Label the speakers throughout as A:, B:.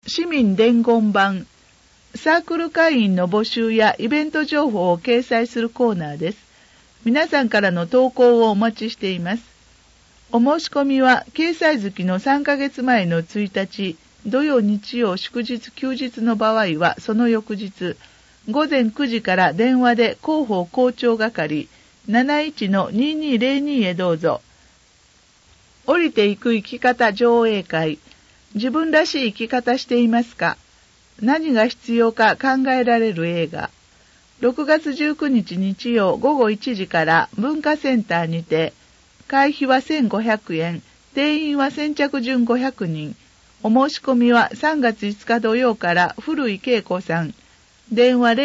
A: 市民伝言版、サークル会員の募集やイベント情報を掲載するコーナーです。皆さんからの投稿をお待ちしています。お申し込みは掲載月の3ヶ月前の1日、土曜日曜祝日休日の場合はその翌日、午前9時から電話で広報広聴係 71-2202 へどうぞ。降りていく生き方上映会。自分らしい生き方していますか？何が必要か考えられる映画。6月19日日曜午後1時から文化センターにて、会費は1500円、定員は先着順500人。お申し込みは3月5日土曜から古井恵子さん。電話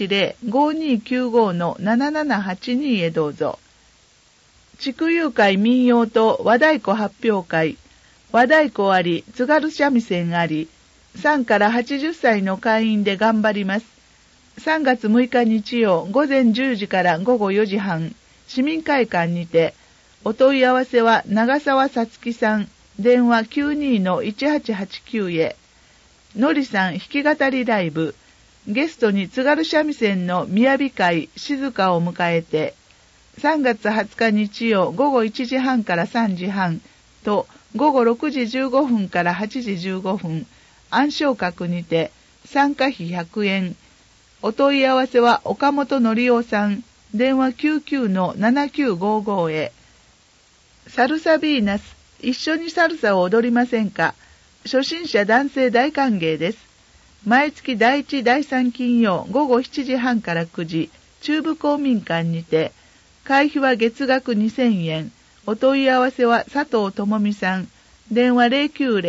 A: 080-5295-7782 へどうぞ。地区友会民謡と和太鼓発表会。和太鼓あり、津軽三味線あり、3から80歳の会員で頑張ります。3月6日日曜午前10時から午後4時半、市民会館にて、お問い合わせは長澤さつきさん、電話 92-1889 へ。のりさん弾き語りライブ。ゲストに津軽三味線の雅会静香を迎えて、3月20日日曜午後1時半から3時半と午後6時15分から8時15分、暗証閣にて参加費100円。お問い合わせは岡本則夫さん、電話 99-7955 へ。サルサビーナス、一緒にサルサを踊りませんか？初心者男性大歓迎です。毎月第1、第3金曜午後7時半から9時、中部公民館にて、会費は月額2000円。お問い合わせは佐藤智美さん、電話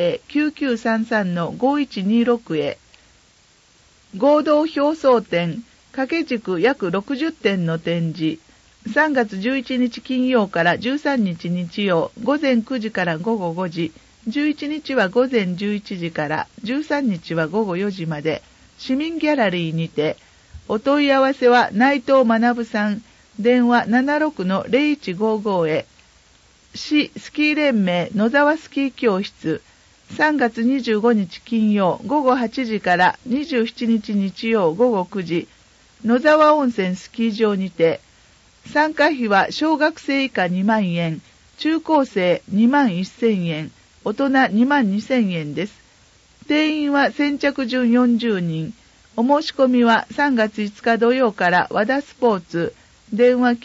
A: 090-9933-5126 へ。合同表層展、掛け軸約60点の展示。3月11日金曜から13日日曜、午前9時から午後5時、11日は午前11時から13日は午後4時まで、市民ギャラリーにて、お問い合わせは内藤学さん、電話 76-0155 へ。市スキー連盟野沢スキー教室、3月25日金曜午後8時から27日日曜午後9時、野沢温泉スキー場にて、参加費は小学生以下2万円、中高生2万1000円、大人2万2000円です。定員は先着順40人。お申し込みは3月5日土曜から和田スポーツ、電話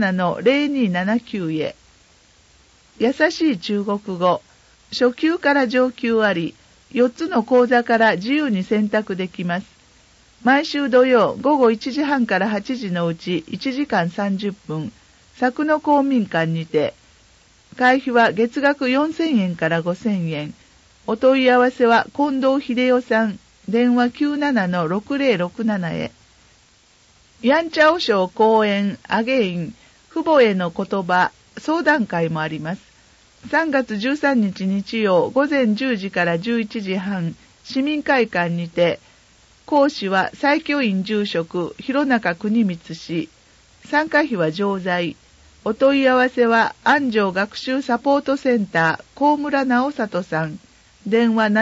A: 97-0279 へ。優しい中国語。初級から上級あり、4つの講座から自由に選択できます。毎週土曜午後1時半から8時のうち1時間30分、佐久の公民館にて、会費は月額4000円から5000円。お問い合わせは近藤秀夫さん、電話 97-6067 へ。ヤンチャオ賞講演アゲイン、父母への言葉、相談会もあります。3月13日日曜午前10時から11時半、市民会館にて、講師は最教員住職広中国光氏。参加費は常在。お問い合わせは安城学習サポートセンター高村直里さん。電話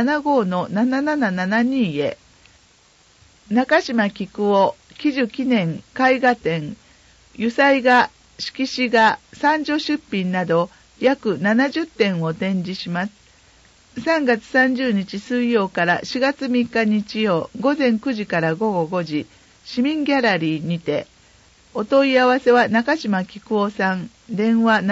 A: 75-7772 へ。中島菊夫喜寿記念絵画展、油彩画、色紙画、三女出品など約70点を展示します。3月30日水曜から4月3日日曜午前9時から午後5時、市民ギャラリーにて、お問い合わせは中島菊夫さん、電話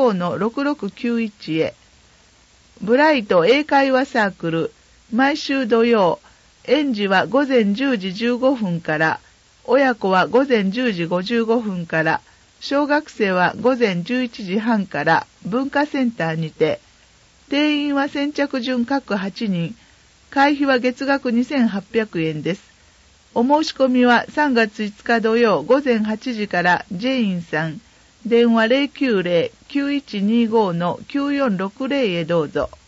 A: 75-6691 へ。ブライト英会話サークル、毎週土曜、園児は午前10時15分から、親子は午前10時55分から、小学生は午前11時半から文化センターにて、定員は先着順各8人、会費は月額2800円です。お申し込みは3月5日土曜午前8時からジェインさん、電話 090-9125-9460 へどうぞ。